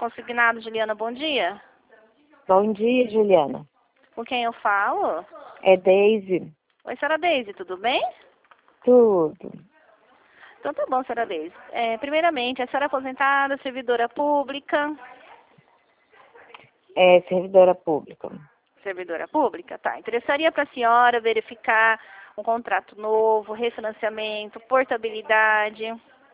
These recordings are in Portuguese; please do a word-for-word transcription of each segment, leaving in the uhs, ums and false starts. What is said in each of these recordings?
consignado, Juliana, bom dia. Bom dia, Juliana. Com quem eu falo? É Deise. Oi, senhora Deise, tudo bem? Tudo. Então tá bom, senhora Deise. É, primeiramente, a senhora é aposentada, servidora pública? É servidora pública. Servidora pública? Tá. Interessaria para a senhora verificar um contrato novo, refinanciamento, portabilidade?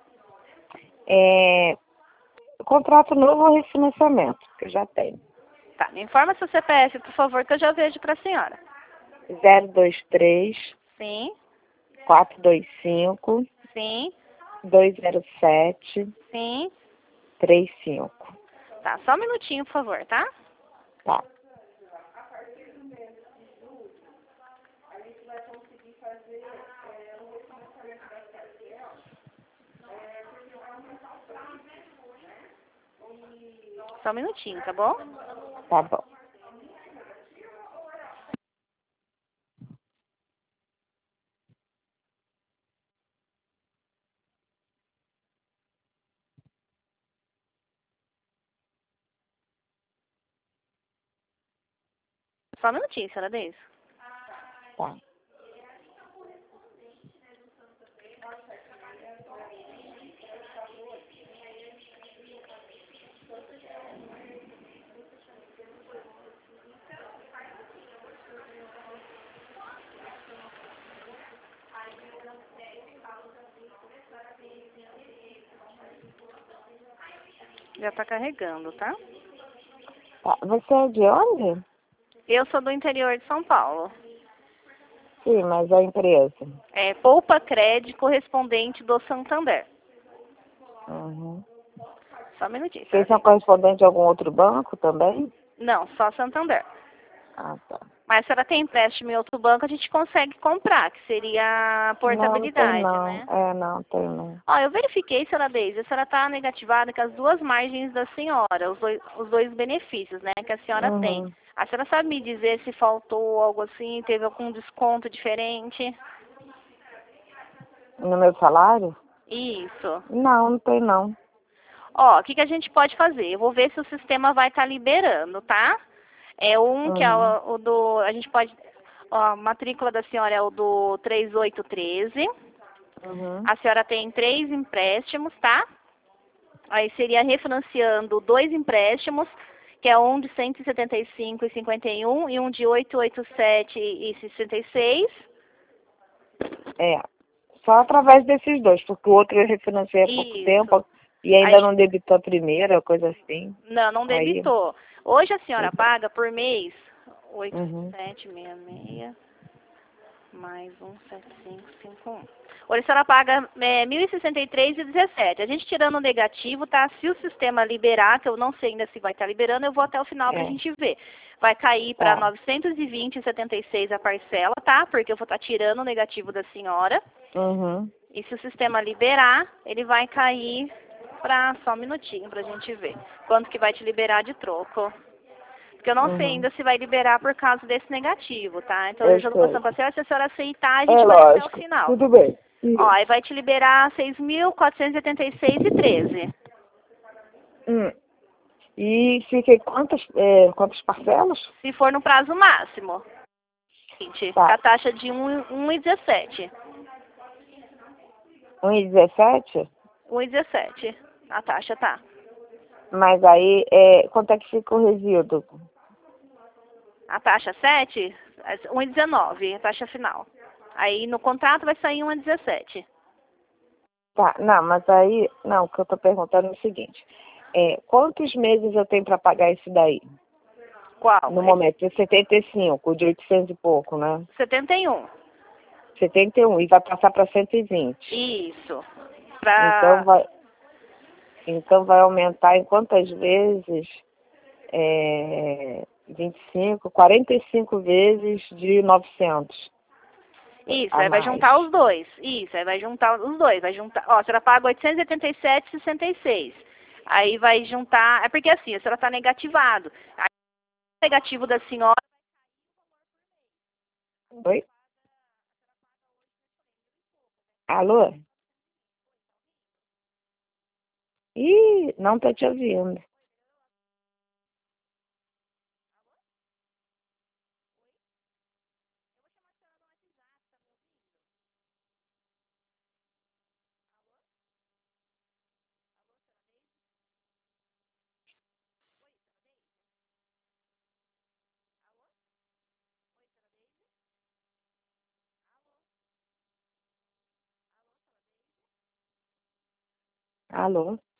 É contrato novo ou refinanciamento, que eu já tenho. Tá, me informa seu C P F, por favor, que eu já vejo para a senhora. zero dois três, Sim, quatro dois cinco, sim, dois zero sete, sim. três cinco. Tá, só um minutinho, por favor, tá? Tá. Só um minutinho, tá bom? Tá bom. Só um minutinho, senhora Deise. Tá. Já tá carregando, tá? Tá. Você é de onde? Eu sou do interior de São Paulo. Sim, mas a empresa. É Poupa Cred, correspondente do Santander. Uhum. Só um minutinho, Vocês senhora são Deise. correspondente de algum outro banco também? Não, só Santander. Ah, tá. Mas se ela tem empréstimo em outro banco, a gente consegue comprar, que seria a Não, não tem portabilidade, não. né? É, não, tem não. Ó, eu verifiquei, senhora Deise, a senhora está negativada com as duas margens da senhora, os dois, os dois benefícios, né, que a senhora tem. Uhum. A senhora sabe me dizer se faltou algo assim, teve algum desconto diferente? No meu salário? Isso. Não, não tem não. Ó, o que, que a gente pode fazer? Eu vou ver se o sistema vai estar liberando, tá? É um que é Uhum. o, o do... A gente pode... Ó, a matrícula da senhora é o do três oito um três. Uhum. A senhora tem três empréstimos, tá? Aí seria refinanciando dois empréstimos, que é um de cento e setenta e cinco e cinquenta e um e um de oitocentos e oitenta e sete e sessenta e seis. É. Só através desses dois, porque o outro eu refinanciei há pouco Isso. tempo e ainda Aí, não debitou a primeira, coisa assim. não, não Aí. debitou. Hoje a senhora Pois é. paga por mês oito Uhum. sete seis seis mais um sete cinco cinco um. Hoje a senhora paga é, mil e sessenta e três e dezessete. A gente tirando o negativo, tá? Se o sistema liberar, que eu não sei ainda se vai estar liberando, eu vou até o final pra É. gente ver. Vai cair para Tá. novecentos e vinte e setenta e seis a parcela, tá? Porque eu vou estar tirando o negativo da senhora. Uhum. E se o sistema liberar, ele vai cair para só um minutinho pra gente ver. Quanto que vai te liberar de troco. Porque eu não sei Uhum. ainda se vai liberar por causa desse negativo, tá? Então eu Eu já tô sei. passando pra senhora, se a senhora aceitar, a É gente vai até o lógico. final. Tudo bem. Ó, aí Isso. vai te liberar seis mil quatrocentos e oitenta e seis e treze. Hum. E fica em quantas, é, quantas parcelas? Se for no prazo máximo. Gente, Tá. a taxa de um e dezessete. um e dezessete? um e dezessete. A taxa tá. Mas aí, é, quanto é que fica o resíduo? A taxa sete, um e dezenove, a taxa final. Aí no contrato vai sair um e dezessete. Tá, não, mas aí, não, o que eu tô perguntando é o seguinte, é, quantos meses eu tenho para pagar isso daí? Qual? No momento, é setenta e cinco, de oitocentos e pouco, né? setenta e um. setenta e um, e vai passar para cento e vinte. Isso. Então Pra... vai, então vai aumentar em quantas vezes? É, vinte e cinco, quarenta e cinco vezes de novecentos Isso, a aí vai mais. juntar os dois. Isso, aí vai juntar os dois. Vai juntar, ó, a senhora paga oitocentos e oitenta e sete e sessenta e seis. Aí vai juntar, é porque assim, a senhora está negativado. Aí o negativo da senhora, Oi? Alô? Ih, não tô te ouvindo. Alô?